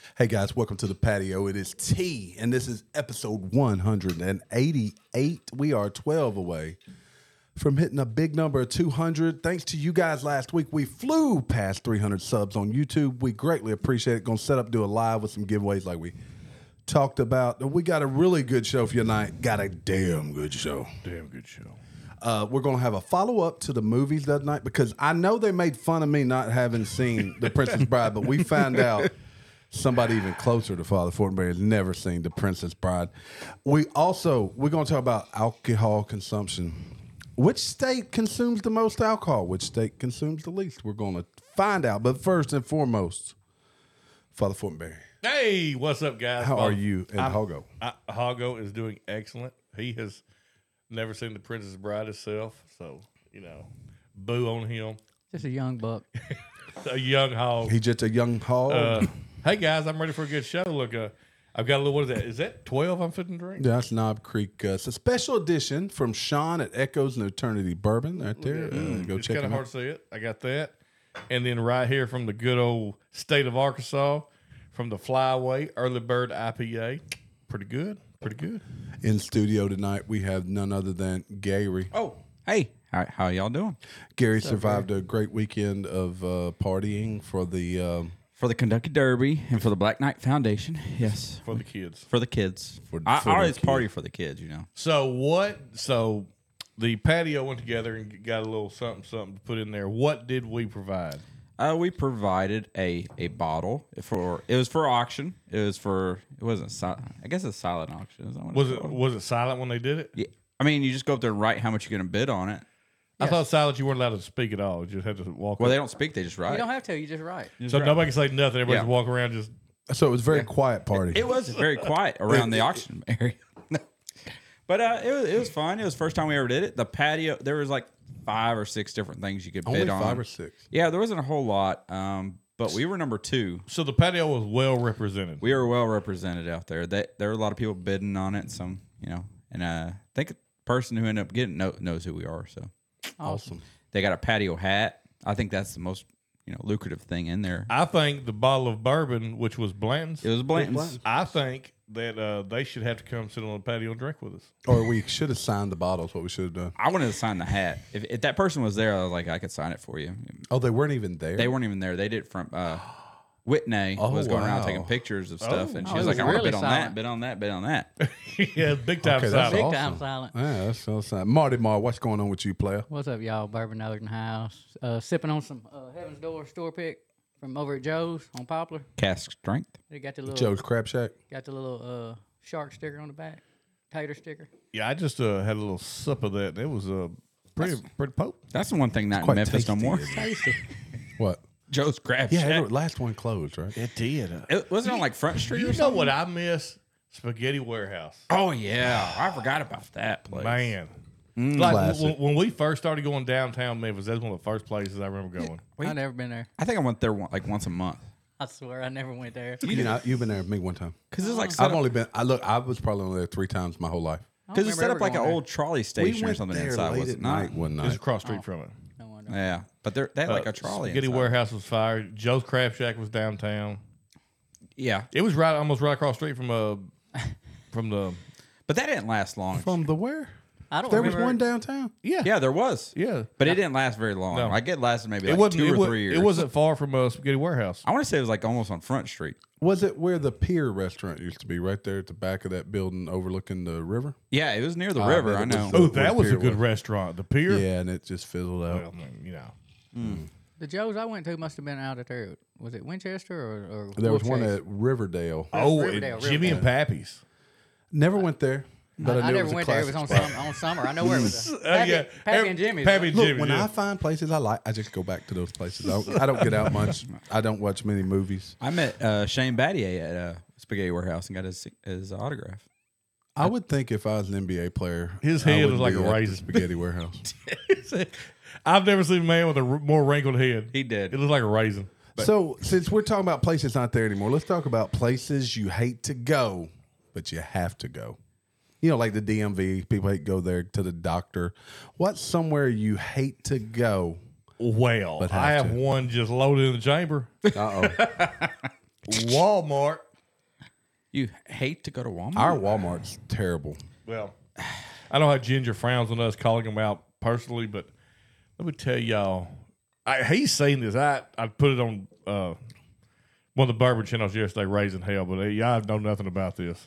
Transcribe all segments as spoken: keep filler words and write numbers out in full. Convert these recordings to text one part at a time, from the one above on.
Hey guys, welcome to the patio. It is T, and this is episode one eighty-eight. We are twelve away from hitting a big number of two hundred. Thanks to you guys last week, we flew past three hundred subs on YouTube. We greatly appreciate it. Going to set up, do a live with some giveaways like we talked about. We got a really good show for you tonight. Got a damn good show. Damn good show. Uh, we're going to have a follow-up to the movies that night because I know they made fun of me not having seen The Princess Bride, but we found out somebody even closer to Father Fortenberry has never seen The Princess Bride. We also, we're going to talk about alcohol consumption. Which state consumes the most alcohol? Which state consumes the least? We're going to find out. But first and foremost, Father Fortenberry. Hey, what's up, guys? How Father, are you and I'm- Hogo? I, Hogo is doing excellent. He has never seen The Princess Bride himself, so, you know, boo on him. Just a young buck. A young hog. He just a young hog. Uh, hey, guys, I'm ready for a good show. Look, uh, I've got a little, what is that? Is that twelve I'm fitting to drink? Yeah, that's Knob Creek. Uh, it's a special edition from Sean at Echoes and Eternity Bourbon right there. Uh, go it's check kind him of hard out. to see it. I got that. And then right here from the good old state of Arkansas, from the Flyway Early Bird I P A. Pretty good. Pretty good. In studio tonight, we have none other than Gary. Oh, hey, how, how y'all doing? Gary survived a great weekend of uh, partying for the. Um, For the Kentucky Derby and for the Black Knight Foundation, yes, For the kids. for the kids. For- I, for I the always kids. party for the kids, you know. So what? So the patio went together and got a little something, something to put in there. What did we provide? Uh, we provided a, a bottle for it was for auction. It was for it wasn't si- I guess it's silent auction. Is that what Was it's it called? was it silent when they did it? Yeah. I mean, you just go up there and write how much you're going to bid on it. I thought silent you weren't allowed to speak at all. You just had to walk. Well, up. they don't speak; they just write. You don't have to. You just write. You just so write. nobody can say nothing. Everybody Yeah. just walk around just. so it was a very quiet party. It was very quiet around the auction area. But uh, it was it was fun. It was the first time we ever did it. The patio, there was like five or six different things you could Only bid on. five or six. Yeah, there wasn't a whole lot, um, but we were number two. So the patio was well represented. We were well represented out there. They, there were a lot of people bidding on it. Some, you know, and uh, I think the person who ended up getting know, knows who we are. So Awesome. they got a patio hat. I think that's the most, you know, lucrative thing in there. I think the bottle of bourbon, which was Blanton's, It was Blanton's. I think that uh, they should have to come sit on the patio and drink with us. Or we should have signed the bottles. What we should have done. I wanted to sign the hat. If, if that person was there, I was like, I could sign it for you. Oh, they weren't even there. They weren't even there. They did it from uh, Whitney Oh, was going around wow. taking pictures of stuff, and she Oh, was it like, was "I want to really bid on silent. that, bid on that, bid on that." Yeah, big time Okay, that's silent. Big awesome. time silent. Yeah, that's so sad. Marty Mar, what's going on with you, player? What's up, y'all? Bourbon Northern House. Uh, sipping on some uh, Heaven's Door store pick from over at Joe's on Poplar. Cask strength. They got the little Joe's Crab Shack. got the little uh, shark sticker on the back, tater sticker. Yeah, I just uh, had a little sip of that. It was uh, pretty pretty potent. That's the one thing not in quite Memphis no tasty, more. isn't Tasty. What? Joe's Crab Yeah, Shack. every, last one closed, right? It did. It wasn't on like Front Street You or know something. what I miss? Spaghetti Warehouse. Oh yeah, I forgot about that place. Man. Like Classic. when, when we first started going downtown Memphis, that's one of the first places I remember going. Wait. I never been there. I think I went there one, like once a month I swear I never went there. You know, you've been there with me one time. because it's like I've set up, only been. I look. I was probably only there three times my whole life. I don't because it's set remember up like an ever going old trolley station or something there inside. late Was at it not? night one It was night. across the street from it. there. No wonder. Yeah, but they're, they had like Uh, a trolley. Spaghetti inside. Warehouse was fire. Joe's Crab Shack was downtown. Yeah, It was right, almost right across the street from uh, from the. but that didn't last long. From the where? I don't There was remember. one downtown. Yeah, Yeah, there was. yeah. But it didn't last very long. No. Like it lasted maybe It like wasn't. two It, or was, three years. it wasn't far from uh, Spaghetti Warehouse. I want to say it was like almost on Front Street. Was it where the Pier restaurant used to be? Right there at the back of that building overlooking the river. Yeah, it was near the Ah, river. man, I it know. was- Oh, Where that was a Pier good was. restaurant. The Pier. Yeah, and it just fizzled out. Well, you know. The Joe's I went to must have been out at there. Was it Winchester or? or There was Wolf one Chase? at Riverdale. Oh, Riverdale, and Jimmy and Riverdale. Pappy's. Never went there, but I, I, knew never it was went a there. It was classic on spot. some, on summer. I know where it was. At. Uh, Pappy, yeah. Pappy Every- and Jimmy's. Pappy and Look, Jimmy, when yeah. I find places I like, I just go back to those places. I don't, I don't get out much. I don't watch many movies. I met uh, Shane Battier at uh, Spaghetti Warehouse and got his his autograph. I would think if I was an N B A player, His I head would was like be a at the raisin. Spaghetti Warehouse. I've never seen a man with a r- more wrinkled head. He did. It looked like a raisin. So, since we're talking about places not there anymore, let's talk about places you hate to go, but you have to go. You know, like the D M V. People hate to go there to the doctor. What's somewhere you hate to go? Well, But I have have to. one just loaded in the chamber. Uh oh. Walmart. You hate to go to Walmart? Our Walmart's terrible. Well, I know how Ginger frowns on us calling him out personally, but let me tell y'all, I, he's saying this. I, I put it on uh, one of the bourbon channels yesterday, Raising Hell, but hey, y'all know nothing about this.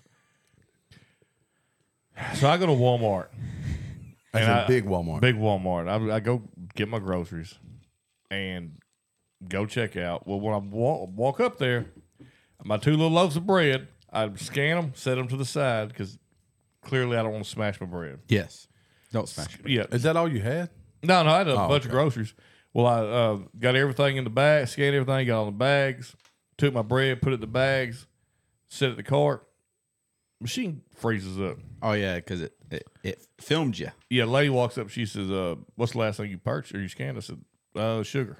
So I go to Walmart. That's And a I- big Walmart. Big Walmart. I, I go get my groceries and go check out. Well, when I walk, walk up there, my two little loaves of bread, I scan them, set them to the side because clearly I don't want to smash my bread. Yes. Don't smash it. Yeah. Is that all you had? No, no, I had a Oh, bunch okay. of groceries. Well, I uh, got everything in the bag, scanned everything, got all the bags, took my bread, put it in the bags, set it in the cart. Machine freezes up. Oh, yeah, because it, it, it filmed you. Yeah, lady walks up. She says, uh, "What's the last thing you purchased or you scanned?" I said, uh, "Sugar."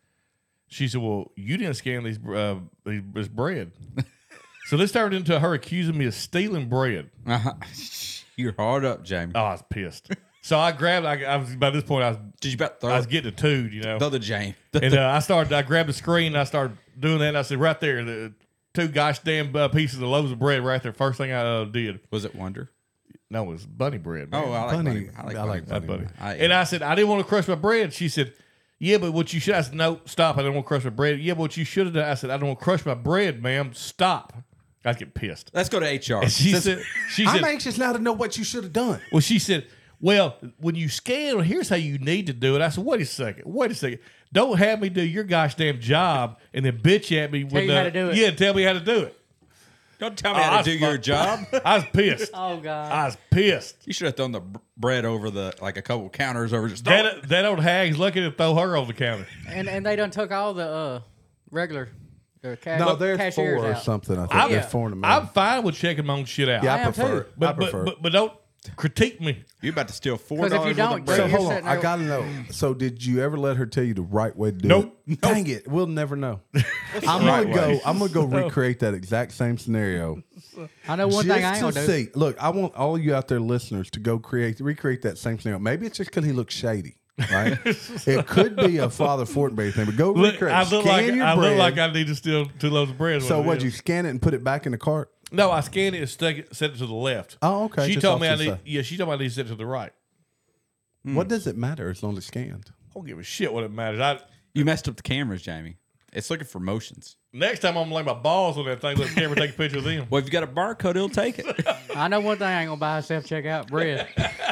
She said, "Well, you didn't scan these uh, these this bread." So this turned into her accusing me of stealing bread. Uh-huh. You're hard up, Jamie. Oh, I was pissed. So I grabbed. I, I was by this point. I was Did you about throw I was getting a tood, you know. the other Jamie? And uh, I started. I grabbed the screen. And I started doing that. And I said, "Right there, the two gosh damn uh, pieces of loaves of bread right there." First thing I uh, did. Was it Wonder? No, it was bunny bread. Man. Oh, I like Bunny. Bunny. I like I like Bunny. That buddy. I- and I said, I didn't want to crush my bread. She said, yeah, but what you should. I said, no, stop. I didn't want to crush my bread. Yeah, but what you should have done. I said, I don't want to crush my bread, ma'am. Stop. I get pissed. Let's go to H R. And she Since- said, she I'm said, anxious now to know what you should have done. well, she said, well, when you scan, here's how you need to do it. I said, wait a second. Wait a second. Don't have me do your gosh damn job and then bitch at me. Tell you how to do it. Yeah, tell me how to do it. Don't tell me Oh, how I to do was your fucked. job. I was pissed. Oh God. I was pissed. You should have thrown the b- bread over the, like a couple counters over. Just throw it. That, that old hag's lucky to throw her over the counter. and and they done took all the uh, regular uh, cash, No, there's cashiers four or out. something. I think I'm, there's four in the I'm middle. fine with checking my own shit out. Yeah, I I am prefer too. it. I But, prefer but, it. but, but don't critique me. You're about to steal four 'Cause if dollars you worth don't, of Brett, So bread. you're hold on, sitting I there- gotta know. So did you ever let her tell you the right way to do Nope. it? Dang it, we'll never know. I'm right gonna go. way? I'm gonna go recreate that exact same scenario. I know one just thing I ain't to gonna do. see. Look, I want all you out there listeners to go create, recreate that same scenario. Maybe it's just because he looks shady, right? It could be a Father Fortenberry thing, but go Look, recreate. I look Scan like your I look bread. like I need to steal two loaves of bread. So what what? it You is. scan it and put it back in the cart? No, I scanned it and stuck it, set it to the left. Oh, okay, She just told off me to I the need. side. Yeah, she told me I need to set it to the right. What does it matter as long as it's scanned? I don't give a shit what it matters. I You messed up the cameras, Jamie. It's looking for motions. next time I'm gonna lay my balls on that thing. Let the camera take a picture of them. Well, if you got a barcode, it'll take it. I know one thing I ain't gonna buy a self checkout bread.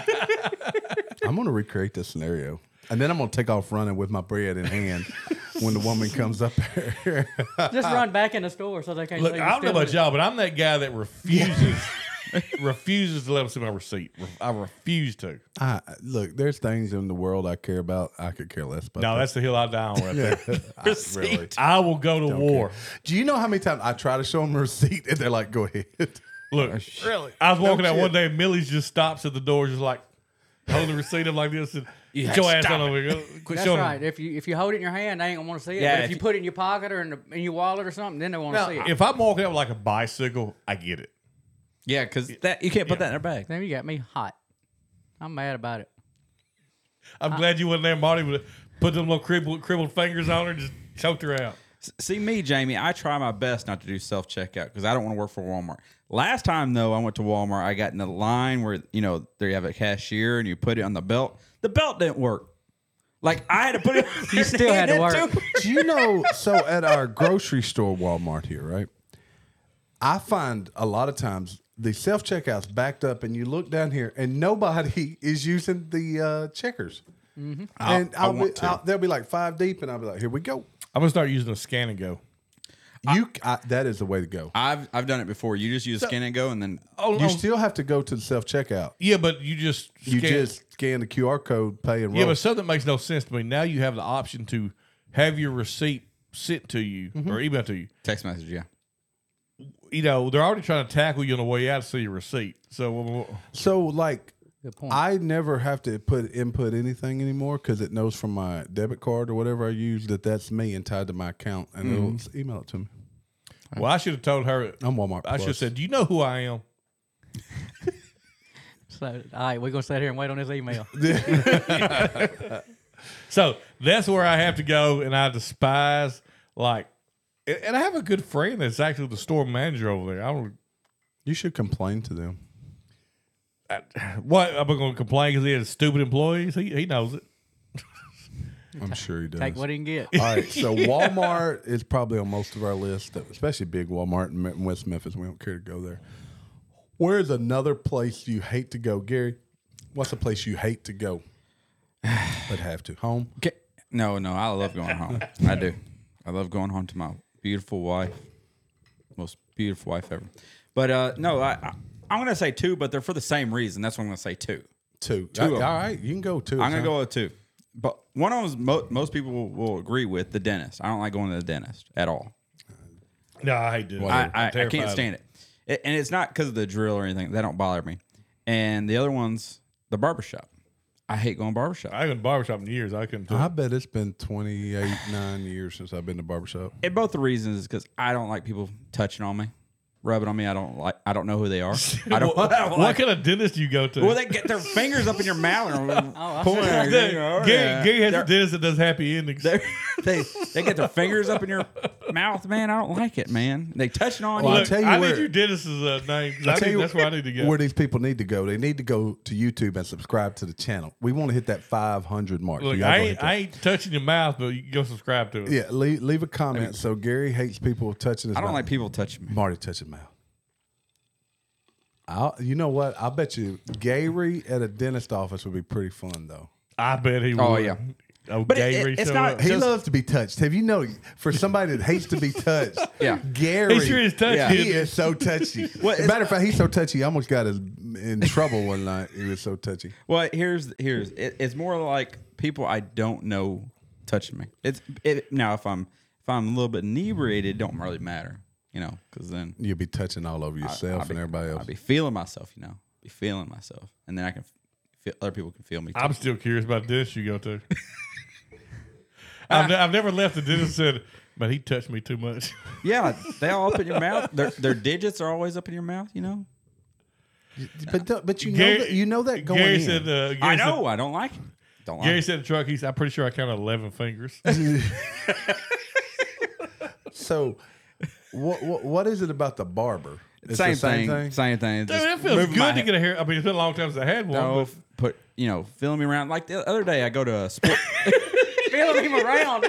I'm gonna recreate this scenario, and then I'm gonna take off running with my bread in hand when the woman comes up here. Just run back in the store so they can't. Look, see you I don't know stealing about it. y'all, but I'm that guy that refuses refuses to let them see my receipt. I refuse to. I, look, there's things in the world I care about. I could care less about. No, that. that's the hill I die on right there. I, really. I will go to war. Do you know how many times I try to show them a receipt and they're like, "Go ahead." Look, really, I was walking out shit. one day, and Millie's just stops at the door, just like holding the receipt up like this, and Yeah, get your ass stop on over here. Quit That's showing right. them. If you if you hold it in your hand, they ain't gonna want to see it. Yeah, but if, if you you- put it in your pocket or in, the, in your wallet or something, then they want to Now, see it. if I'm walking up like a bicycle, I get it. Yeah, because that you can't put that in their bag. Then you got me hot. I'm mad about it. I'm glad you wasn't there, Marty. Would have put them little cribbled, cribbled fingers on her and just choked her out. S- See me, Jamie. I try my best not to do self checkout because I don't want to work for Walmart. Last time though, I went to Walmart. I got in the line where you know they have a cashier and you put it on the belt. The belt didn't work. Like I had to put it. You still had to work. Do you know? So at our grocery store, Walmart here, right? I find a lot of times the self checkouts backed up, and you look down here, and nobody is using the uh, checkers. And I I'll be, want to. I'll, they'll be like five deep, and I'll be like, "Here we go." I'm gonna start using a scan and go. You, I, that is the way to go. I've I've done it before. You just use scan and go, and then Oh, You oh, still have to go to the self checkout. yeah, but you just You scan. just scan the Q R code, pay, and roll. Yeah, but something that makes no sense to me. Now you have the option to have your receipt sent to you or emailed to you. text message. Yeah. You know, they're already trying to tackle you on the way out to see your receipt. So, so like, Good point. I never have to put input anything anymore because it knows from my debit card or whatever I use that that's me and tied to my account, and it'll s- email it to me. well, I should have told her. I'm Walmart. I should have Plus. said, "Do you know who I am?" So, all right, we're gonna sit here and wait on this email. So that's where I have to go, and I despise like And, and I have a good friend that's actually the store manager over there. I don't. You should complain to them. I, what am I going to complain because he has stupid employees? He he knows it. I'm sure he does. Take what he can get. All right, so Walmart is probably on most of our list, especially big Walmart in West Memphis. We don't care to go there. Where's another place you hate to go, Gary? What's a place you hate to go but have to? Home? Okay. No, no, I love going home. I do. I love going home to my beautiful wife, most beautiful wife ever. But uh, no, I, I I'm gonna say two, but they're for the same reason. That's why I'm gonna say two. Two. Two Uh, of them. all right, you can go two. I'm gonna go with two. But one of them is mo- most people will, will agree with the dentist. I don't like going to the dentist at all. No, I hate it. I, I, I can't stand it. it. And it's not because of the drill or anything. That don't bother me. And the other one's the barbershop. I hate going barbershop. I haven't been to barbershop in years. I couldn't. I bet it's been twenty-eight, nine years since I've been to barbershop. And both the reasons is because I don't like people touching on me, rubbing on me. I don't like. I don't know who they are. I don't. what, I don't what like. kind of dentist do you go to? Well, they get their fingers up in your mouth and I pulling. see. at Gary, you, oh, Gary, yeah. Gary has They're- a dentist that does happy endings. They they they get their fingers up in your mouth, man. I don't like it, man. They touching on Well, you. I'll Look, tell you I where- need your dentist's uh, name. 'Cause I'll I tell think you that's where I need to go. Where these people need to go. They need to go to YouTube and subscribe to the channel. We want to hit that five hundred mark. So Look, y'all I go hit ain't, that. I ain't touching your mouth, but you can go subscribe to it. Yeah, leave, leave a comment. So Gary hates people touching his I don't mouth. like people touching me. Marty touching mouth. I'll, you know what? I bet you Gary at a dentist office would be pretty fun though. I bet he Oh, would. yeah. Oh, But it- Gary it- it's showed not- up. He Just- loves to be touched. Have you know? For somebody that hates to be touched, Yeah. Gary. He sure is touchy. Yeah. He is so touchy. What is- Matter of fact, he's so touchy. I almost got us in trouble one night. He was so touchy. Well, here's here's it, it's more like people I don't know touching me. It's it, now if I'm if I'm a little bit inebriated, it don't really matter, you know, because then You'll be touching all over yourself I'll be, and everybody else. I'll be feeling myself, you know, be feeling myself, and then I can feel other people can feel me. Too. I'm still curious about the dentist you go to. I've, ne- I've never left the dentist and said, but he touched me too much. Yeah, they all up in your mouth. Their their digits are always up in your mouth, you know. but th- but you know Gary- that, you know that going Gary in. said, uh, Gary I said- know. I don't like it. Don't like Gary it. said the truck. He's. I'm pretty sure I counted eleven fingers. So, what, what what is it about the barber? It's Same, the same thing, thing. Same thing. Dude, Just it feels moving good my to head. get a hair. I mean, it's been a long time since I had one. No, but put you know, feeling me around. Like the other day, I go to a sport. Feeling him around.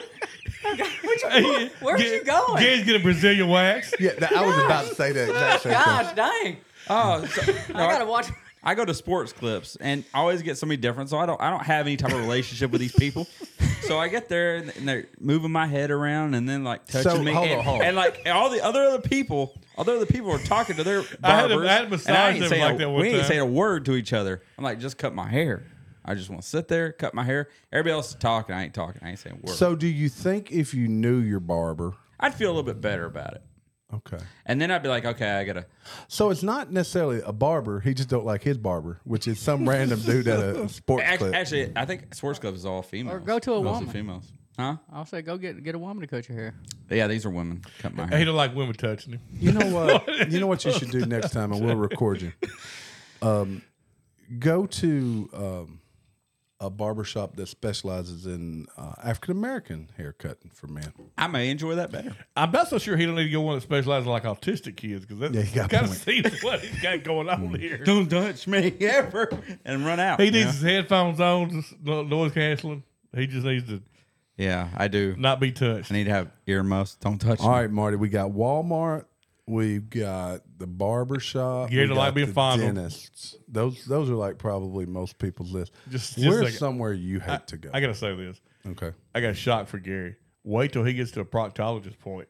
Where's you going? Gary's getting Brazilian wax. Yeah, that, I was about to say that exact same thing. Gosh dang! oh, so, no, I gotta watch. I go to sports clips and I always get somebody different. So I don't I don't have any type of relationship with these people. So I get there and they're moving my head around and then like touching So, me. hold and, on, hold on. and like all the other other people, other other people are talking to their I had a- barbers. I had a and massage I ain't them saying like a- that one we ain't time. saying a word to each other. I'm like, just cut my hair. I just want to sit there, cut my hair. Everybody else is talking. I ain't talking. I ain't saying a word. So, do you think if you knew your barber? I'd feel a little bit better about it. Okay. And then I'd be like, okay, I gotta. So it's not necessarily a barber. He just don't like his barber, which is some random dude at a sports Act- clip. Actually, I think sports club is all females. Or go to a Mostly woman. females. Huh? I'll say go get get a woman to cut your hair. Yeah, these are women. Cut my He hair. don't like women touching him. You know what? You know what you should do next time, and we'll record you. Um, go to um, a barbershop that specializes in uh, African American haircutting for men. I may enjoy that better. I'm not so sure he don't need to go one that specializes in like autistic kids because Yeah, that you got kind a of point. seems what he's got going on here. Don't touch me ever and run out. He you needs know? his headphones on, just no- noise canceling. He just needs to Yeah, I do. not be touched. I need to have earmuffs. Don't touch All me. right, Marty, we got Walmart. We've got the barber shop. Gary we don't like got being the fondled. dentists. Those those are like probably most people's list. Just- just Where's like- somewhere you hate I, to go? I gotta say this. okay. I got a shock for Gary. Wait till he gets to a proctologist point.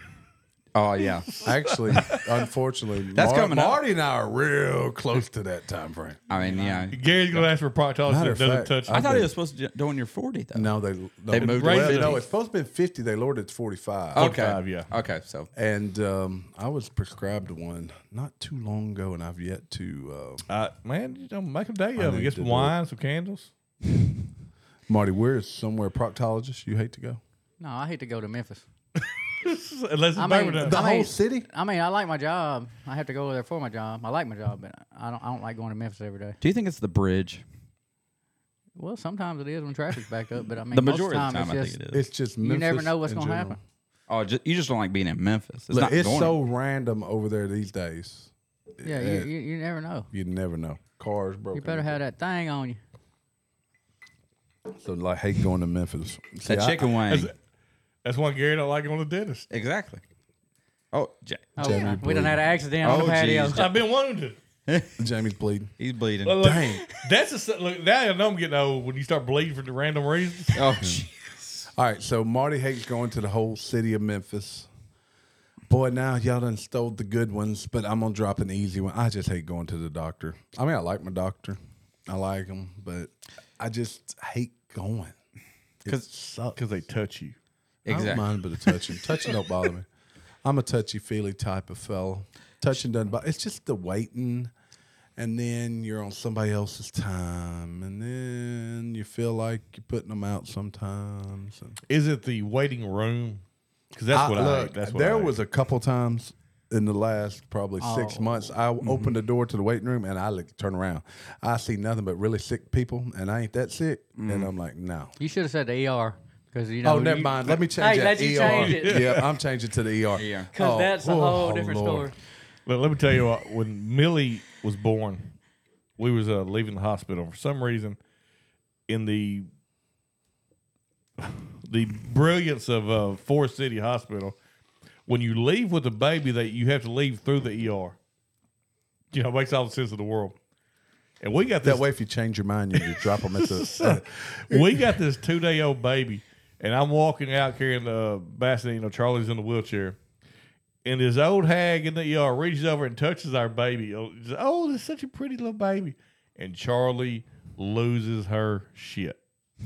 Oh yeah. Actually, unfortunately, That's Mar- coming up. Marty and I are real close to that time frame. I mean, yeah. Gary's gonna ask for a proctologist Matter that of doesn't fact, touch. I I've thought been- he was supposed to do when you're forty though. No, they no, They moved it well, to no, fifty. it's supposed to be fifty. They lowered it to forty-five. Okay. forty-five, yeah. Okay. So And um, I was prescribed one not too long ago, and I've yet to. Uh, Uh, man, you know, make a day I of it. need Get to some do wine, some candles. Marty, where is somewhere proctologist you hate to go? No, I hate to go to Memphis. Unless it's I Baby mean, Down. The I whole mean- city? I mean, I like my job. I have to go there for my job. I like my job, but I don't. I don't like going to Memphis every day. do you think it's the bridge? Well, sometimes it is when traffic's backed up, but I mean, The most majority of of the the time, time, I it's just think it is. It's just you Memphis never know what's in going to general. happen. Oh, ju- you just don't like being in Memphis. It's Look, not it's going. so random over there these days. Yeah, you, you, you never know. You never know. Cars broken. You better have that thing on you. So like, hate going to Memphis. See, that I- chicken wing. That's, that's why Gary don't like going to the dentist. Exactly. Oh, Jack. Oh, Jamie we done bleeding. had an accident on Oh, the patio. geez. I've been wounded. Jamie's bleeding. He's bleeding. Look, look, Dang. That's a, look, now I know I'm getting old when you start bleeding for the random reasons. Oh, jeez. All right, so Marty hates going to the whole city of Memphis. Boy, now y'all done stole the good ones, but I'm gonna drop an easy one. I just hate going to the doctor. I mean, I like my doctor, I like him, but I just hate going. It sucks. Because they touch you. I don't Exactly. mind, but the touching, touching don't bother me. I'm a touchy feely type of fellow. Touching doesn't bother. It's just the waiting, and then you're on somebody else's time, and then you feel like you're putting them out sometimes. And Is it the waiting room? Because that's what I, look, hate. That's what there I hate. was a couple times in the last probably six Oh. months. I opened the door to the waiting room and I look, turn around. I see nothing but really sick people, and I ain't that sick. And I'm like, no. You should have said the E R because you know. Oh, never you, mind. Let me change Hey, that. let you E R. change it. Yeah, I'm changing to the E R. E R. Because Oh, that's a oh, whole oh, different Lord. story. Look, let me tell you what. When Millie was born, we was uh, leaving the hospital for some reason. In the the brilliance of uh, Forest City Hospital, when you leave with a baby, that you have to leave through the E R. You know, it makes all the sense of the world. And we got this. That way, if you change your mind, you just drop them at the. we got this two day old baby, and I'm walking out carrying the basket. You know, Charlie's in the wheelchair, and this old hag in the E R reaches over and touches our baby. Oh, she's, oh, it's such a pretty little baby, and Charlie loses her shit.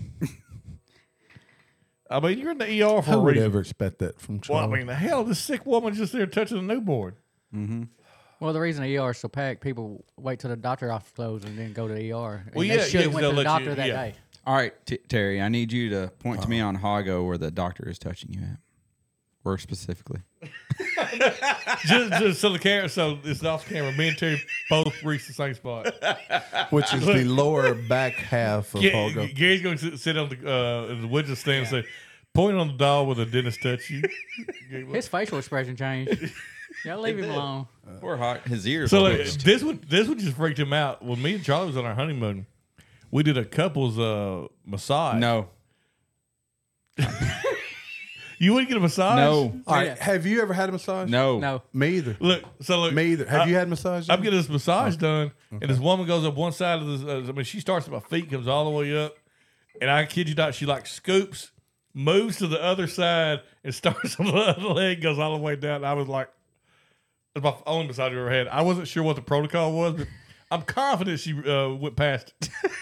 I mean, you're in the E R for Who a would reason. ever expect that from Well, I Charlie? mean, the hell, this sick woman's just there touching a newborn. Well, the reason the E R is so packed, people wait till the doctor office closes and then go to the E R. And Well, they yeah, should yeah, have went they'll to the let you- doctor that yeah. day. All right, T- Terry, I need you to point to me on Hago where the doctor is touching you at. Where specifically? just, just so the camera, so it's off camera. Me and Terry both reach the same spot. Which is the lower back half of Ga- Pogo. Gary's going to sit on the uh, in the witness stand and say, point on the doll where the dentist touch you. His facial expression changed. Y'all leave him alone. Poor Hog. His ears. So are like, twitched. this would this would just freaked him out. When me and Charlie was on our honeymoon, we did a couples uh, massage. no. You wouldn't get a massage? No. All right, Yeah. have you ever had a massage? No. No. Me either. Look, so look. Me either. Have I- you had a massage? I'm Jimmy? getting this massage done, and this woman goes up one side of this. Uh, I mean, she starts at my feet, comes all the way up, and I kid you not, she like scoops, moves to the other side, and starts on the other leg, goes all the way down. And I was like, that's my only massage I've ever had. I wasn't sure what the protocol was, but I'm confident she uh, went past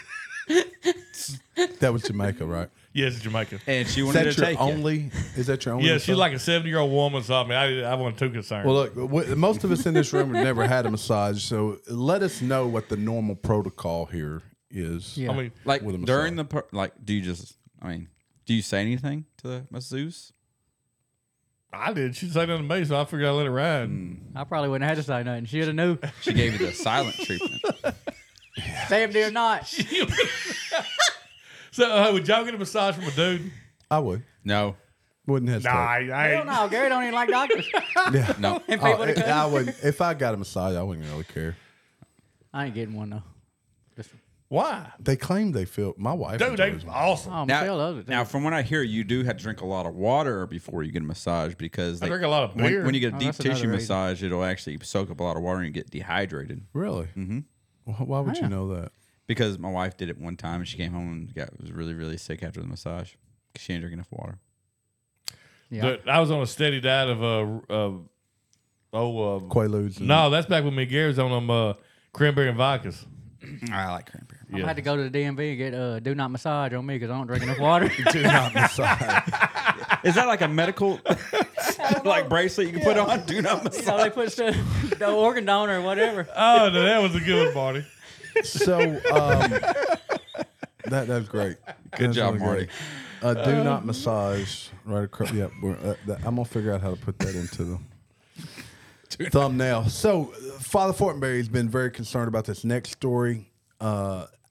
it. That was Jamaica, right? Yes, it's Jamaica. And she Is wanted that to your take you. only? Is that your only? Yeah, massage? she's like a seventy year old woman. So I mean, I, I wasn't too concerned. Well, look, w- most of us in this room have never had a massage, so let us know what the normal protocol here is. Yeah. I mean, Like with a during massage. the per- like, do you just? I mean, do you say anything to the masseuse? I did. She said nothing to me, so I figured I'd let it ride. I probably wouldn't have had to say nothing. She would have knew. She gave you the silent treatment. Damn dear not. So, uh, would y'all get a massage from a dude? I would. No. Wouldn't hesitate. Nah, I, I Hell ain't. no, Gary don't even like doctors. Yeah. No. And Oh, people to I, come. I would. If I got a massage, I wouldn't really care. I ain't getting one though. Just, Why? They claim they feel. My wife. Dude, they enjoys them. awesome. oh, Michelle loves Now, it. now, from what I hear, you do have to drink a lot of water before you get a massage because I they, drink a lot of when, beer. when you get a Oh, deep that's another tissue reason. massage, it'll actually soak up a lot of water and you get dehydrated. Really. Mm-hmm. Why would Yeah. you know that? Because my wife did it one time and she came home and got was really really sick after the massage because she didn't drink enough water. yeah. But I was on a steady diet of uh, uh oh uh, Quaaludes. and- no, that's back when me and Gary was on them uh, cranberry and vodkas. I like cranberry. I had to go to the D M V and get uh, do not massage on me because I don't drink enough water. Do not massage. Is that like a medical like bracelet you can put on? Do not you massage. know, they put stuff, the organ donor or whatever. Oh, no, that was a good one, Marty. So um, that that's great. Good That's job, really Marty. great. Uh, do not massage right across. Yeah, we're, uh, that, I'm gonna figure out how to put that into the thumbnail. So, uh, Father Fortenberry has been very concerned about this next story. Uh,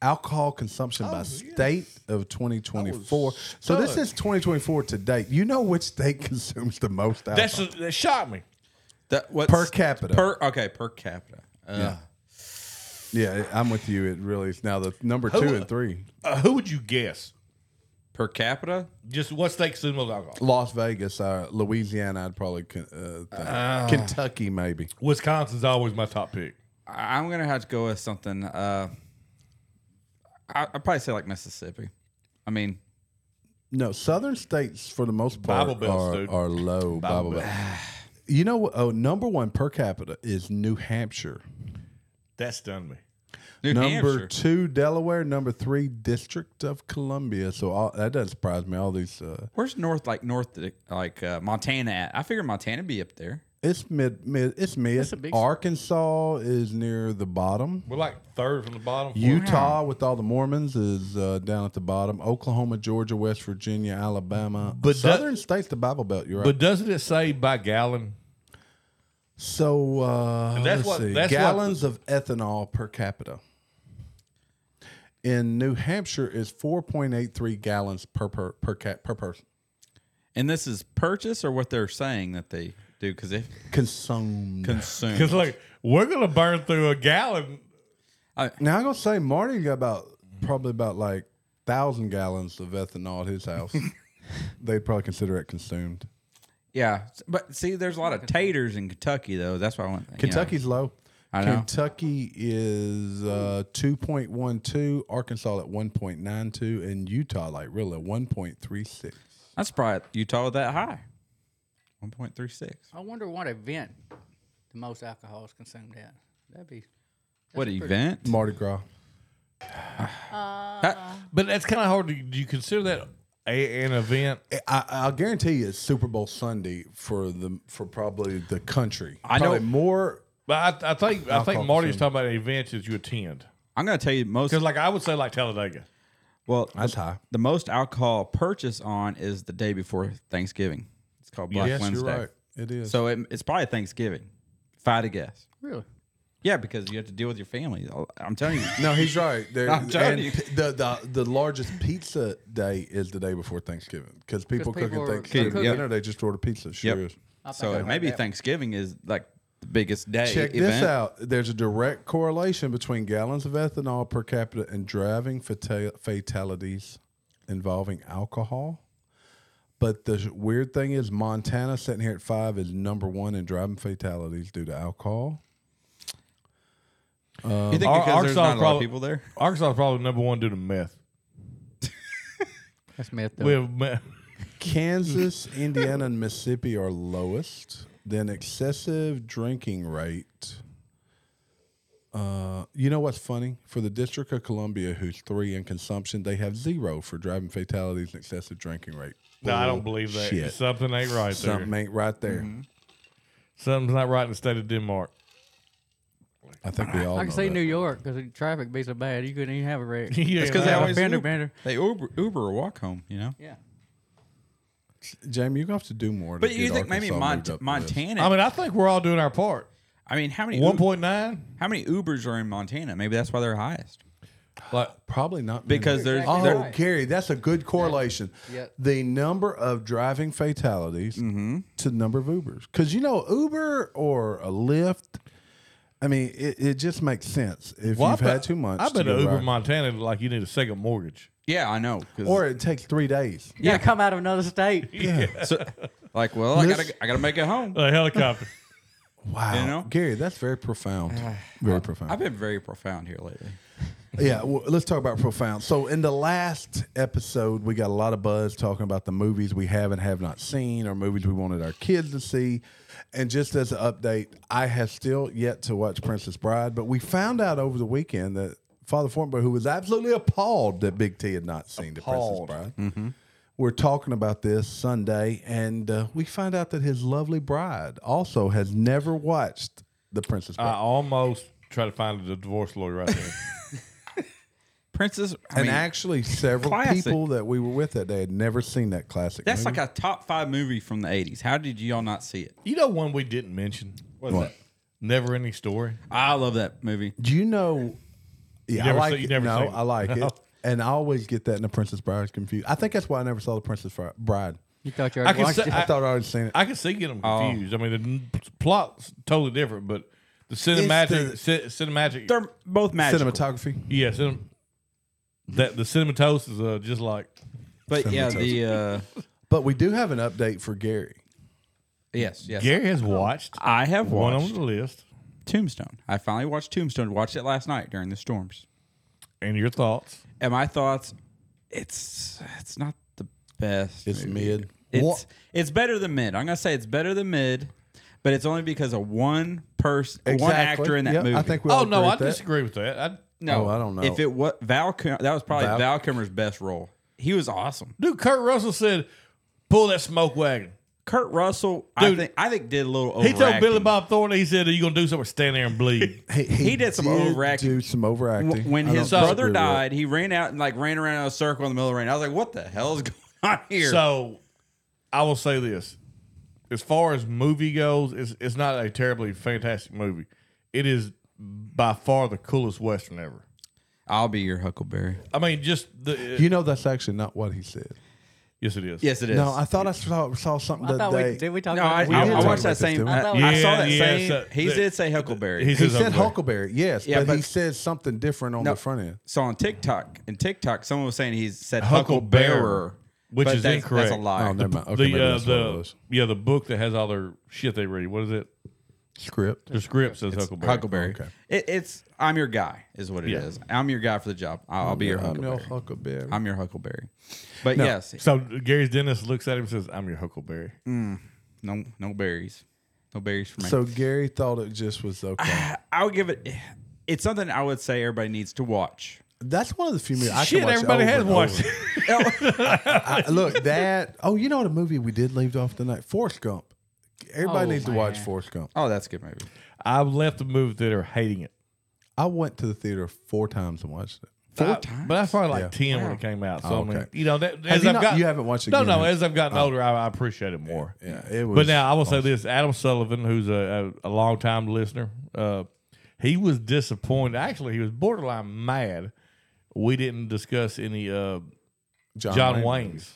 alcohol consumption by state of twenty twenty-four. So this stunned. is twenty twenty-four to date. You know which state consumes the most alcohol? That's a, that shocked me. That what's, Per capita. Per okay, per capita. Uh, yeah, I'm with you. It really is now the number two and three. Uh, who would you guess? Per capita. Just what state consumes most alcohol? Las Vegas, uh, Louisiana, I'd probably con- uh, think. Ah. Kentucky, maybe. Wisconsin's always my top pick. I- I'm gonna have to go with something. Uh, I, I'd probably say like Mississippi. I mean, No, southern states for the most Bible part Belts, are, dude. are low. Bible, Bible Belt. You know what? Oh, number one per capita is New Hampshire. That stunned me. New number Hampshire. two, Delaware. Number three, District of Columbia. So all, that doesn't surprise me. All these, uh, Where's north like north like uh, Montana at? I figured Montana would be up there. it's mid, mid. It's mid. That's a big- Arkansas is near the bottom. We're like third from the bottom. Utah, with all the Mormons, is uh, down at the bottom. Oklahoma, Georgia, West Virginia, Alabama. But southern that- states, the Bible Belt. You're right. But doesn't it say by gallon? So uh, And that's let's what- see. that's what- gallons of ethanol per capita. In New Hampshire is four point eight three gallons per per per, cap, per person. And this is purchase or what they're saying that they do because they Consumed. consume. Because like we're gonna burn through a gallon. Now I'm gonna say Marty got about probably about like thousand gallons of ethanol at his house. They'd probably consider it consumed. Yeah, but see, there's a lot of taters in Kentucky though. That's why I went. you know. Kentucky's low. I know. Kentucky is uh, two point one two, Arkansas at one point nine two, and Utah like really one point three six. That's probably Utah that high. one point three six. I wonder what event the most alcohol is consumed at. That'd be. What pretty- event? Mardi Gras. But that's kind of hard to. Do you consider that a, an event? I, I'll guarantee you it's Super Bowl Sunday for the for probably the country. I know- Probably more. But I, I think I think Alcohol Marty's consumed. talking about events that you attend. I'm gonna tell you most. Because like I would say like Talladega. Well, That's the, high. the most alcohol purchase on is the day before Thanksgiving. It's called Black Yes, Wednesday. you're right. It is. So it, it's probably Thanksgiving. If I had to guess. Really? Yeah, because you have to deal with your family. I'm telling you. no, he's right. There, I'm telling and you. p- The, the the largest pizza day is the day before Thanksgiving because people, people cooking are Thanksgiving cooking. dinner. They just order pizza. Sure Yep. is. I think So I've maybe had that. Thanksgiving is like the biggest day. Check event. this out. There's a direct correlation between gallons of ethanol per capita and driving fata- fatalities involving alcohol. But the weird thing is, Montana sitting here at five is number one in driving fatalities due to alcohol. You think Ar- because there's Arkansas not a lot of probably- people there? Arkansas is probably number one due to meth. That's myth. Though. We have meth. Kansas, Indiana, and Mississippi are lowest. Then excessive drinking rate. Uh, you know what's funny? For the District of Columbia, who's three in consumption, they have zero for driving fatalities and excessive drinking rate. No, I don't believe that. Bullshit. Something ain't right Something there. ain't right there. Mm-hmm. Something's not right in the state of Denmark. I think we all I know can see that. New York because the traffic be so bad you couldn't even have a wreck. Yeah, It's because they man. always Bender, Uber, bender. they Uber, Uber or walk home. You know. Yeah. Jamie, you have to do more. To But you get think maybe Arkansas Mont- moved up the list. Montana? I mean, I think we're all doing our part. I mean, how many One Ub- point nine. how many Ubers are in Montana? Maybe that's why they're highest. Like Probably not many. Because there's Oh, there- right. Gary, that's a good correlation. Yep. The number of driving fatalities Mm-hmm. to the number of Ubers. Because, you know, Uber or a Lyft, I mean, it, it just makes sense. If well, I you've bet- had too much. I to bet go an Uber ride. Montana like you need a second mortgage. yeah, I know. 'cause- Or it takes three days. You gotta come out of another state. so, like, well, I This- gotta I gotta make it home. A helicopter. Wow. You know? Gary, that's very profound. Very profound. I've been very profound here lately. Yeah, well, let's talk about profound. So in the last episode, we got a lot of buzz talking about the movies we have and have not seen, or movies we wanted our kids to see. And just as an update, I have still yet to watch Princess Bride, but we found out over the weekend that Father Fortenberry, who was absolutely appalled that Big T had not seen the Appalled. Princess Bride, we're talking about this Sunday, and uh, we find out that his lovely bride also has never watched the Princess I Bride. almost tried to find the divorce lawyer right there. Princess, I and mean, actually, several classic. people that we were with that day had never seen that classic that's movie. like a top five movie from the eighties. How did y'all not see it? You know one we didn't mention? What's What? that? Never Ending Story. I love that movie. Do you know Yeah, never I like see- you it. never no, seen it. I like No. it. And I always get that in The Princess Bride confused. I think that's why I never saw The Princess Fri- Bride. You thought you I already can watched say- it? I, thought I already seen it. I can see getting them Oh. confused. I mean, the n- plot's totally different, but the cinematic, the- ci- cinematic, They're both magical. Cinematography. yeah, cinem- that the cinematose is uh, just like But yeah, the uh, But we do have an update for Gary. yes, yes. Gary has watched I have one watched on the list. Tombstone. I finally watched Tombstone. Watched it last night during the storms. And your thoughts? And my thoughts, it's it's not the best. It's movie. mid. It's What- it's better than mid. I'm gonna say it's better than mid, but it's only because of one person, one Exactly. actor in that Yep, movie. I think we all Oh no, agree I with that. disagree with that. I, no, Oh, I don't know. If it was Val, Kim- that was probably Val- Val, Kilmer's best role. He was awesome. dude, Kurt Russell said, "Pull that smoke wagon." Kurt Russell, I Dude, think I think did a little. He told overacting. Billy Bob Thornton, he said, "Are you gonna do something? Stand there and bleed." He, He did some overacting. Do some overacting. Wh- When I his don't brother disagree with that. died, he ran out and like ran around in a circle in the middle of the rain. I was like, "What the hell is going on here?" So, I will say this: as far as movie goes, it's it's not a terribly fantastic movie. It is by far the coolest western ever. I'll be your Huckleberry. I mean, just the You know that's actually not what he said. yes, it is. Yes, it is. No, I thought I saw, saw something I that thought day. we did. We talk No, about I, that? We I, did I talk watched about that this, same. didn't we? I, I thought- I saw Yeah, that yeah, same. so- he the- did say Huckleberry. He He says said Huckleberry. Huckleberry, yes, Yeah, but, but- he said something different on No. the front end. So on TikTok, in TikTok, someone was saying he said Hucklebearer, Hucklebearer, which but is that's, incorrect. That's a lie. Oh, never mind. Okay, maybe the uh, that's what it the was. yeah the book that has all their shit they read. What is it? Script. The script says Huckleberry. Huckleberry. Okay. It, it's I'm your guy, is what it is. Yeah. I'm your guy for the job. I'll, I'll be your I'm Huckleberry. your Huckleberry. I'm your Huckleberry. But No. yes, So Gary's dentist looks at him and says, "I'm your Huckleberry." no no berries, no berries for me. So Gary thought it just was okay. I would give it. It's something I would say everybody needs to watch. That's one of the few movies I Shit, can watch everybody over has and watched over. it. I, look, that. Oh, you know what a movie we did leave off tonight? Forrest Gump. Everybody Oh, needs to watch man. Forrest Gump. Oh, that's a good movie. I left the movie theater hating it. I went to the theater four times and watched it. Four I- times? But that's probably like Yeah. ten when Wow. it came out. So Oh, I mean, okay. you know, that, Have as you I've not- got, you haven't watched it No, again, no. have As I've gotten older, I, I appreciate it more. Yeah, it was. But now I will say this: Adam Sullivan, who's a, a, a long time listener, uh, he was disappointed. Actually, he was borderline mad. We didn't discuss any uh, John, Wayne's.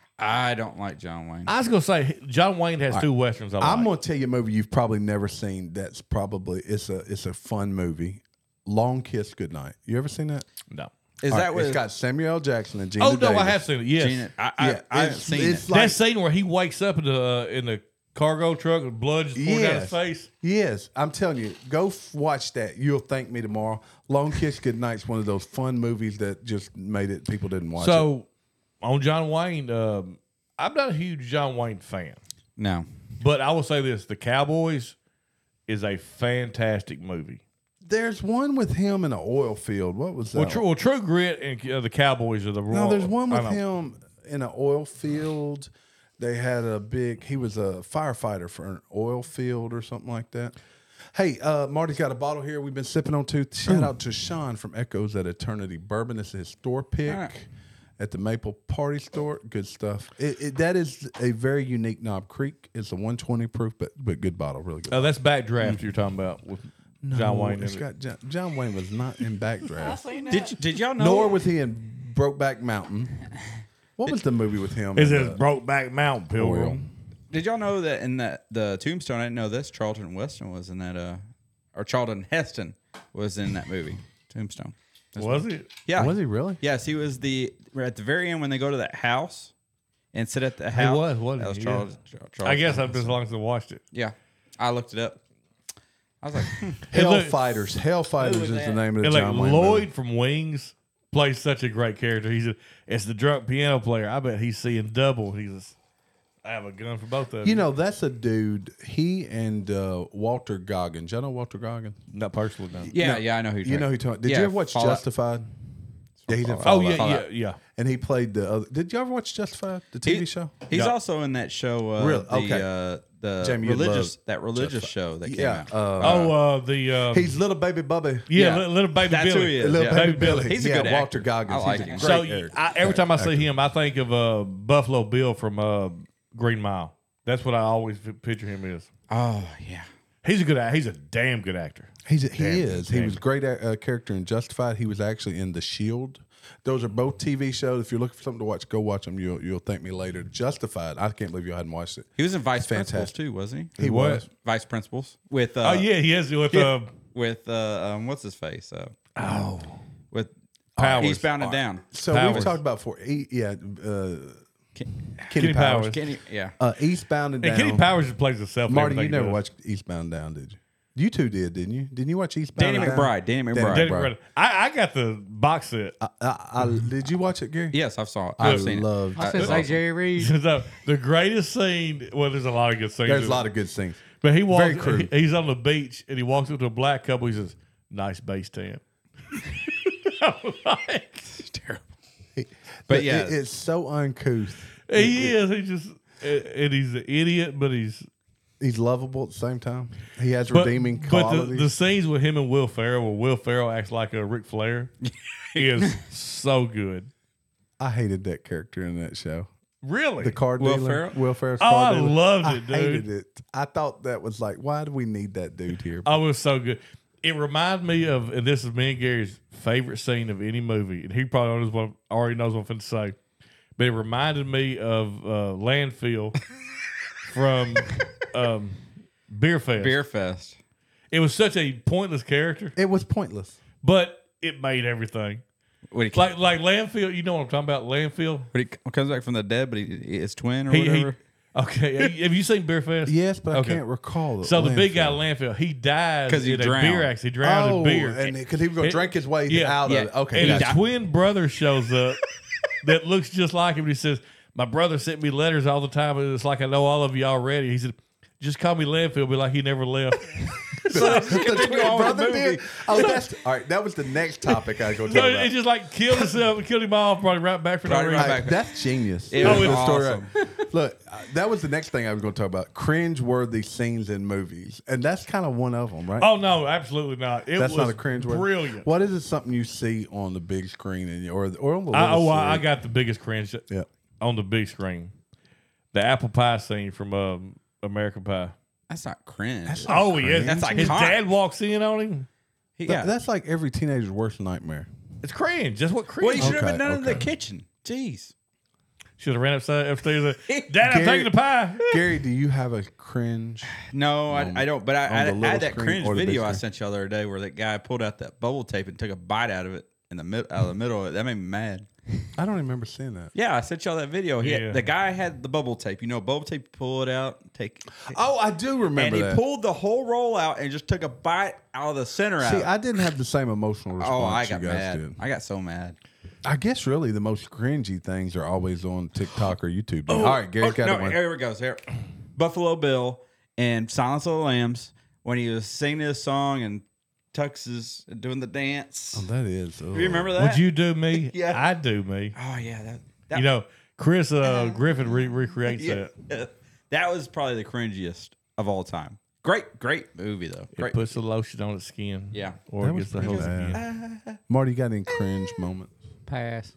I don't like John Wayne. I was gonna say John Wayne has two westerns. I like. I'm gonna tell you a movie you've probably never seen. That's probably it's a it's a fun movie. Long Kiss Goodnight. You ever seen that? no. Is All that right, what? it's got Samuel L. Jackson and Gina Oh no, Davis. I have seen it. Yes, Gina, I, I, Yeah, I haven't it's- seen it's it. like- that scene where he wakes up in the uh, in the cargo truck with blood just pouring down his Yes. face. Yes, I'm telling you, go f- watch that. You'll thank me tomorrow. Long Kiss Goodnight's one of those fun movies that just made it. People didn't watch it. So on John Wayne, um, I'm not a huge John Wayne fan, No. but I will say this: The Cowboys is a fantastic movie. There's one with him in an oil field. What was that? Well, True, well, True Grit and uh, The Cowboys are the no, there's one I with know. him in an oil field. They had a big. He was a firefighter for an oil field or something like that. Hey, uh, Marty's got a bottle here. We've been sipping on too. Shout out to Sean from Echoes at Eternity Bourbon. It's his store pick. All right. At the Maple Party Store, good stuff. It, it, that is a very unique Knob Creek. It's a one twenty proof, but but good bottle, really good. Oh, that's Backdraft you're talking about with John No, Wayne. in it's it. got John, John Wayne was not in Backdraft, Did, did y'all know? nor was he in Brokeback Mountain. What was the movie with him? Is and, it uh, Brokeback Mountain Pilgrim? Did y'all know that in that the Tombstone? I didn't know this. Charlton Weston was in that. Uh, or Charlton Heston was in that movie. Tombstone. That's Was what- it? Yeah. Was he really? Yes, he was the at the very end when they go to that house and sit at the He house. was, wasn't that was he? Charles, Yeah. Charles I guess I've Heston. been as long as I watched it. Yeah, I looked it up. I was like, hmm. Hellfighters. Hellfighters Who is was the that? name of the And like John Wayne Lloyd movie. from Wings plays such a great character. He's a, it's the drunk piano player. I bet he's seeing double. He's a, I have a gun for both of them. You know, that's a dude. He and uh, Walter Goggins. Y'all know Walter Goggins? not personally, no. yeah, No, yeah, I know who you're You know who? talking- Talking, did Yeah, you ever watch Fallout. Justified? Yeah, he's in Fallout. Oh Fallout. yeah, Fallout. yeah, yeah. And he played the other. Did you ever watch Justified, the T V He- show? He's Yeah. also in that show. Uh, Really? The, Okay. uh, the Jamie, you'd religious love that religious Justified. show that came Yeah. out. Uh, Oh, uh, the uh, he's little baby Bubby. yeah, yeah. li- little baby That's Billy. who he is. Little yeah. baby Baby Billy. Billy. He's a yeah, good Walter actor. Goggins. I like he's a him. great So character. I, every time I see him, I think of uh, Buffalo Bill from uh, Green Mile. That's what I always f- picture him as. Oh yeah. He's a good. act- He's a damn good actor. He's he Damn, is. He damn. was a great uh, character in Justified. He was actually in The Shield. Those are both T V shows. If you're looking for something to watch, go watch them. You'll you'll thank me later. Justified. I can't believe you hadn't watched it. He was in Vice Fantastic. Principals too, wasn't he? He What? was. Vice Principals with. Uh, oh yeah, he is with yeah, uh, with uh, um, what's his face? Uh, oh with Powers. Eastbound and Down. So Powers. we've talked about before. E, yeah, uh, Ken- Kenny, Kenny Powers. Powers. Kenny, yeah. Uh, Eastbound and and Down. Kenny Powers just plays himself. in Marty, you everything he never does. watched Eastbound and Down, did you? You two did, didn't you? Didn't you watch Eastbound? Danny and Down? McBride. Danny McBride. Danny Bro. McBride. I, I got the box set. I, I, I, did you watch it, Gary? Yes, I've saw it. I I've seen loved. I it. said, say Jerry Reed. the, the greatest scene. Well, there's a lot of good scenes. There's a in lot it. of good scenes. But he Very walks. crude. he- he's on the beach and he walks up to a black couple. He says, "Nice base tan." I'm like, it. Terrible. But But yeah. it, it's so uncouth. he is. He just and he's an idiot, but he's He's lovable at the same time. He has but, redeeming but qualities. the, the scenes with him and Will Ferrell, where Will Ferrell acts like a Ric Flair, is so good. I hated that character in that show. Really, The car Will dealer. Ferrell? Will Ferrell's Oh, car I dealer. loved I it, dude. hated it. I thought that was like, why do we need that dude here? Oh, it was so good. It reminded me of, and this is me and Gary's favorite scene of any movie, and he probably knows what, already knows what I'm finna say, but it reminded me of uh, Landfill from um, Beer Fest. Beer Fest. It was such a pointless character, It was pointless. but it made everything. When he, Like like Landfill, you know what I'm talking about? Landfill. when he comes back from the dead, but he, his twin or He, he whatever. okay. Have you seen Beer Fest? Yes, but Okay. I can't recall. The So the big guy landfill. Landfill, he died 'Cause he in a drowned. beer accident. He drowned Oh, in beer, and because he was going It- to drink his way yeah, out yeah. of it. Okay, and gotcha. his twin brother shows up that looks just like him. And he says, "My brother sent me letters all the time, and it's like I know all of you already." He said, "Just call me Landfill, be like he never left." the twin on with the brother movie. did. Oh, that's all right. That was the next topic I was going to No, talk it about. just like killed himself and killed him off, brought him right back for no Brought him reason. right All right, back. that's genius. It That's was the story. awesome. Look, uh, that was the next thing I was going to talk about. Cringe-worthy scenes in movies, and that's kind of one of them, right? Oh no, absolutely not. It that's was not a cringe word. brilliant. What is it? Something you see on the big screen, and you- or or on the I, little oh, I, I screen? got the biggest cringe Yeah. on the big screen. The apple pie scene from um, American Pie. That's not cringe. That's not Oh yeah, That's his iconic. dad walks in on him. He- That- yeah. That's like every teenager's worst nightmare. It's cringe. That's what cringe. well, you should have Okay, been done in the okay. kitchen. Jeez. Should have ran upstairs. upstairs and, Dad, I'm Gary- taking the pie. Gary, do you have a cringe? No, I, I don't. But I, on I, the I little had that screen cringe or the big video I screen? sent you the other day where that guy pulled out that bubble tape and took a bite out of it in the mid, out of the middle of it. That made me mad. I don't remember seeing that. Yeah, I sent y'all that video. He had- Yeah. the guy had the bubble tape. You know, bubble tape. Pull it out, take, take- Oh, I do remember and he that. pulled the whole roll out and just took a bite out of the center See, out. I didn't have the same emotional response oh, I got you guys mad. did. I got so mad. I guess really the most cringy things are always on TikTok or YouTube. All right, Gary Oh, got no, one. here it goes. Here, Buffalo Bill and Silence of the Lambs when he was singing his song and Tux is doing the dance. Oh, that is. Do you remember that? Would you do me? Yeah. I do me. Oh yeah, that, that You know, Chris uh, Griffin re- recreates yeah, that. that was probably the cringiest of all time. Great, great movie though. It Great. puts the lotion on its skin. Yeah. Or That it was gets the pretty whole bad. skin. Marty, you got any cringe moments? Pass.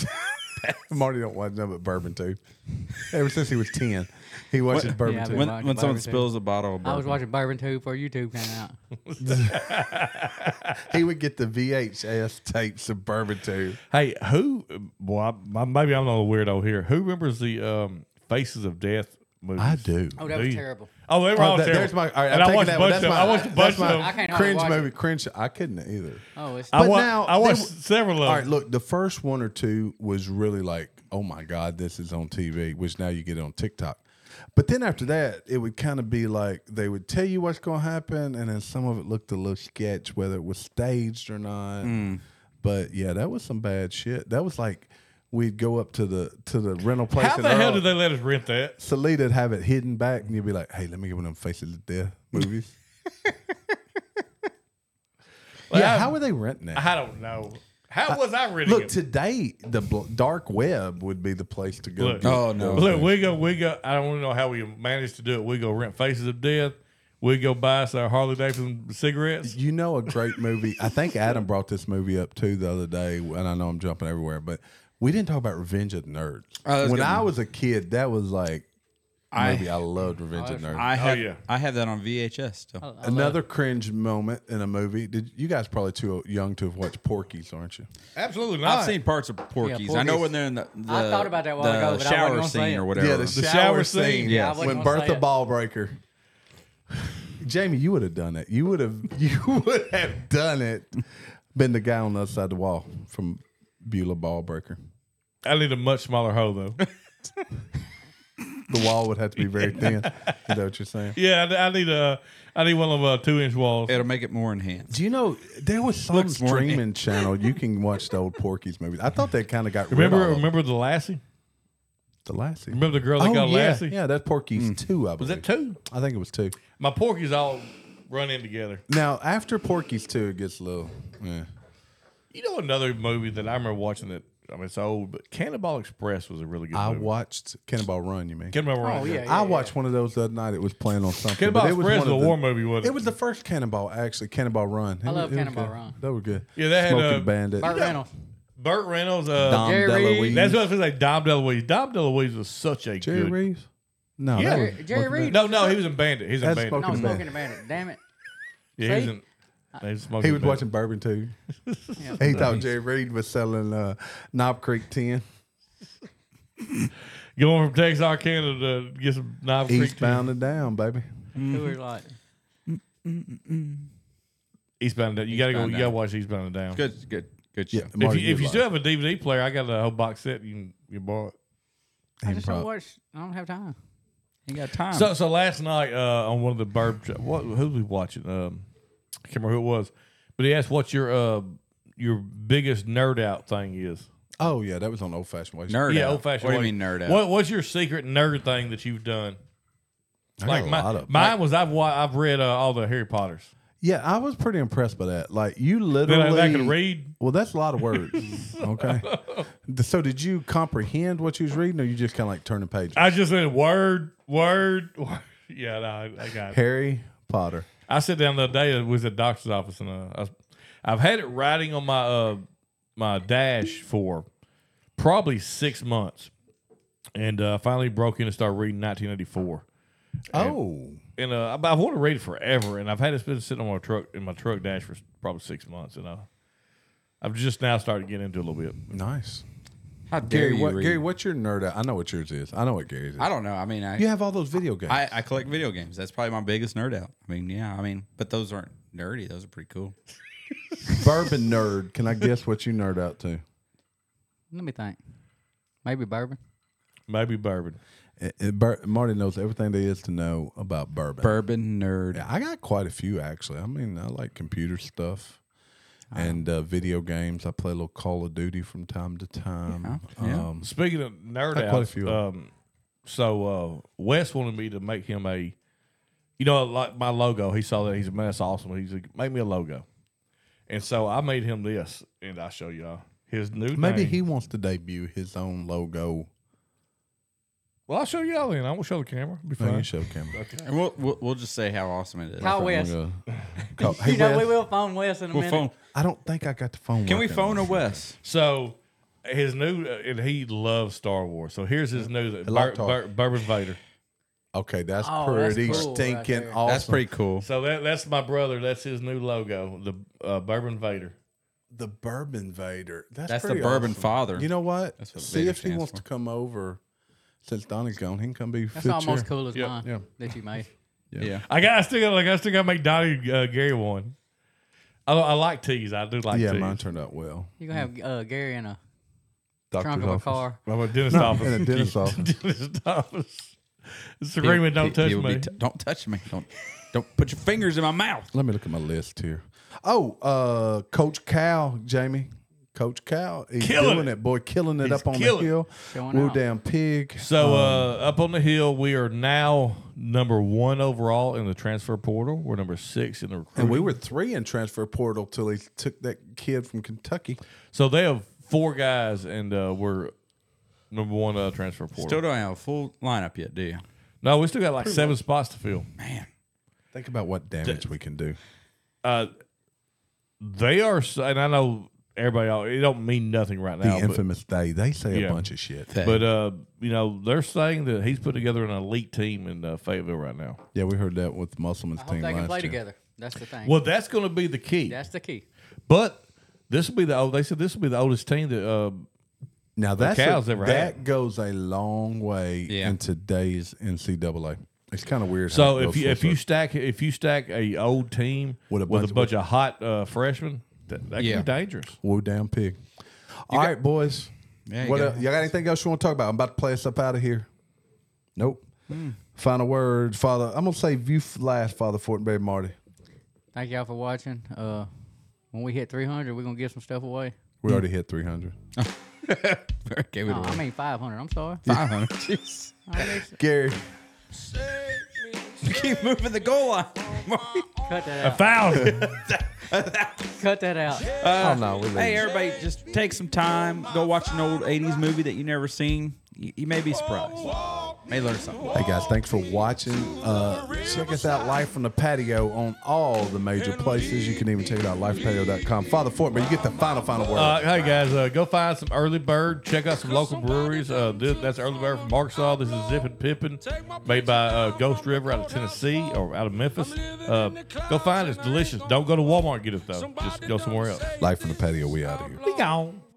Marty don't watch nothing but bourbon too. Ever since he was ten, he watches bourbon Yeah, too. I've when watching when someone Bourbon too. spills a bottle of I was bourbon. watching Bourbon two before YouTube came out. He would get the V H S tapes of bourbon too. Hey, who? Well, I, maybe I'm not a weirdo here. Who remembers the um, Faces of Death movies? I do. Oh, that Do was you? terrible. Oh, they were Oh, all that- terrible. there's my. All right, and I'm I taking watched that a one. bunch That's of. my. I watched a that's bunch my of. them. I can't hardly cringe watch movie. it. Cringe. I couldn't either. Oh, it's I, But wa- now, I they watched were- several of All right, them. look, the first one or two was really like, oh my God, this is on T V, which now you get it on TikTok. But then after that, it would kind of be like they would tell you what's going to happen, and then some of it looked a little sketch, whether it was staged or not. But yeah, that was some bad shit. That was like we'd go up to the to the rental place. How and the they're hell all- did they let us rent that? Salida'd have it hidden back, and you'd be like, "Hey, let me get one of them Faces of Death movies." Well, yeah, I- how were they renting it? I don't know. How was I renting Look, it? today the bl- dark web would be the place to go. Look. get Oh, no. those Look, things. we go, we go. I don't know how we managed to do it. We go rent Faces of Death. We go buy us our Harley Davidson cigarettes. You know a great movie. I think Adam brought this movie up too the other day, and I know I'm jumping everywhere, but we didn't talk about Revenge of the Nerds. Oh, that's when good. I was a kid, that was like I- movie. I loved Revenge Oh, of the Nerds. I have yeah. I have that on V H S still. I love- Another cringe moment in a movie. Did you guys probably too young to have watched Porky's, aren't you? Absolutely not. I've seen parts of Porky's. Yeah, I know Porky's. when they're in the, the I thought about that a while the ago, but I wasn't shower gonna say scene it. or whatever. Yeah, the, The shower, shower scene. scene. Yeah, I Yes. wasn't When gonna say Bertha it. Ballbreaker. Jamie, you would have done it. You would have. You would have done it. Been the guy on the other side of the wall from Beulah Ballbreaker. I need a much smaller hoe though. The wall would have to be very thin. Is that what you're saying? Yeah, I, I need a. I need one of uh, two inch walls. It'll make it more enhanced. Do you know there was some Looks more streaming channel you can watch the old Porky's movies? I thought they kind of got Remember, rid of remember the Lassie? the Lassie. Remember the girl they oh called yeah, Lassie? yeah, that's Porky's two. I believe. Was that two? I think it was two. My Porky's all run in together. Now after Porky's two, it gets a little. Yeah. You know another movie that I remember watching that. I mean, it's old, but Cannonball Express was a really good I movie. watched Cannonball Run. You mean? Cannonball Run. Oh, yeah, I watched one of those the other night. It was playing on something. Cannonball but it was Express one was a of the- war movie, wasn't it? It was the first Cannonball, actually. Cannonball Run. It I was- love it was Cannonball good. Run. That was good. Yeah, they had, Smoking uh, Bandit. Burt Reynolds. Burt Reynolds. Uh, Dom Jerry Reed. DeLuise. That's what I was going to say. Dom DeLuise. Dom DeLuise was such a Jerry good. Reeves. No, Yeah. that Jerry, was Jerry Smoking Reed. No, no, he was in Bandit. He's in That's Bandit. No, Smoking Smoking the Bandit. Damn it. Yeah, he was See? in. He was, Bandit. He was watching bourbon too. Yeah. He thought Jerry Reed was selling uh, Knob Creek ten. Going from Texarkana to get some Knob Creek. Eastbound and down, baby. Who was like, Eastbound and Down. You got to go. Eastbound You and got to watch Eastbound and Down. Good, good, good Yeah, show. If Marty, you, if you like still have a D V D player, I got a whole box set. You can you borrow it. I just don't Improv. watch. I don't have time. You got time. So so last night uh, on one of the burb, what who was we watching? Um, I can't remember who it was, but he asked what your uh your biggest nerd out thing is. Oh yeah, that was on Old Fashioned Ways. nerd yeah, out. old fashioned. What do you mean nerd out? What what's your secret nerd thing that you've done? I got Like a my, lot of. mine was I've wa- I've read uh, all the Harry Potters. Yeah, I was pretty impressed by that. Like you Then literally. I, I could read. Well, that's a lot of words. Okay. So did you comprehend what you was reading, or you just kind of like turning pages? I just said word word. word. Yeah, no, I, I got it. Harry Potter. I sat down the other day. I was at the doctor's office, and uh, I was, I've had it writing on my uh, my dash for probably six months, and uh, finally broke in and started reading nineteen eighty-four. Oh. And uh, I, I want to read it forever, and I've had it been sitting on my truck in my truck dash for probably six months, and uh, I've just now started getting into it a little bit. Nice. How dare Gary, you what, read? Gary, what's your nerd out? I know what yours is. I know what Gary's is. I don't know. I mean, I, You have all those video games. I I collect video games. That's probably my biggest nerd out. I mean, yeah. I mean, but those aren't nerdy. Those are pretty cool. Bourbon nerd. Can I guess what you nerd out to? Let me think. Maybe bourbon. Maybe bourbon. It, it, Bur- Marty knows everything there is to know about bourbon. Bourbon nerd. Yeah, I got quite a few actually. I mean, I like computer stuff and uh, video games. I play a little Call of Duty from time to time. Yeah, yeah. Um, Speaking of nerd Got quite a outs, few of um, so uh, Wes wanted me to make him a, you know, like my logo. He saw that he's a man. That's awesome. He's like, make me a logo, and so I made him this, and I'll show y'all his new. maybe name. he wants to debut his own logo. Well, I'll show y'all then. I won't show the camera. Be No, you fine. show camera. Okay. And we'll, we'll we'll just say how awesome it is. Call Wes. I'm gonna call- Hey, You know, we Wes, will phone Wes in a We'll minute. phone. I don't think I got the phone. Can we working phone on a Wes? So his new, uh, and he loves Star Wars. So here's his new like Bur- talk. Bur- Bourbon Vader. Okay, that's Oh, that's pretty cool right stinking there. awesome. That's pretty cool. So that that's my brother. That's his new logo, the uh, Bourbon Vader. The Bourbon Vader. That's, That's the pretty Bourbon awesome. Father. You know what? That's what See Vader if he stands wants for. to come over. Since Donnie's gone, he can come be. That's fit almost chair. cool as Yep. mine Yeah. that you made. Yeah. I got I still got like I still got to make Donnie uh, Gary one. I, I like teas. I do like Yeah, teas. mine turned out well. You gonna have uh, Gary in a Doctor's trunk of a office. car. I'm a dentist No, office. in a dentist office. dentist office. Screaming, don't He- touch he will be me. t- don't touch me. Don't don't put your fingers in my mouth. Let me look at my list here. Oh, uh, Coach Cal, Jamie. Coach Cal, he's Killing doing it. it, boy, killing it He's up on killing the hill. Showing Woo out. damn pig. So Um, uh, up on the hill, we are now number one overall in the transfer portal. We're number six in the recruiting. and we were three in transfer portal till he took that kid from Kentucky. So they have four guys, and uh, we're number one uh, transfer portal. Still don't have a full lineup yet, do you? no, we still got like seven spots to fill. Man. Think about what damage we can do. Uh, they are, s- and I know everybody, it don't mean nothing right The now. but- infamous day. They say Yeah. a bunch of shit. But uh, you know, they're saying that he's put together an elite team in uh, Fayetteville right now. Yeah, we heard that with the Musselman's I hope team they can last play year. together. That's the thing. Well, that's going to be the key. That's the key. But this will be the old. They said this will be the oldest team that. Uh, Now that's Cal's a, ever that had. goes a long way Yeah. in today's N C double A. It's kind of weird. how so it if goes you full if you circle. stack if you stack a old team With with a a bunch bunch, of- of hot uh, freshmen, that, that Yeah. can be dangerous. woo damn pig. All right, boys. Yeah, you what go. else- y'all got anything else you want to talk about? I'm about to play us up out of here. Nope. Hmm. Final words, Father. I'm gonna say you f- last, Father Fortenberry Marty. Thank y'all for watching. Uh, when we hit three hundred, we're gonna give some stuff away. We already hit three hundred. Okay, we No, don't. I mean five hundred. I'm sorry. five hundred. Jeez. I mean, Gary. You keep moving the goal line. cut that A out. foul. Cut that out. oh no, we Hey, everybody, just take some time. Go watch an old eighties movie that you never seen. You, you may be surprised. May learn something. Hey guys, thanks for watching. Uh, check us out live from the patio on all the major places. You can even check it out live patio dot com. Father Fortenberry, you get the final final word. Uh, hey guys, uh, go find some Early Bird. Check out some local breweries. Uh, this, that's Early Bird from Arkansas. This is Zippin' Pippin, made by uh, Ghost River out of Tennessee or out of Memphis. Uh, go find it. It's delicious. Don't go to Walmart and get it though. Just go somewhere else. Live from the patio, we out of here. Be gone.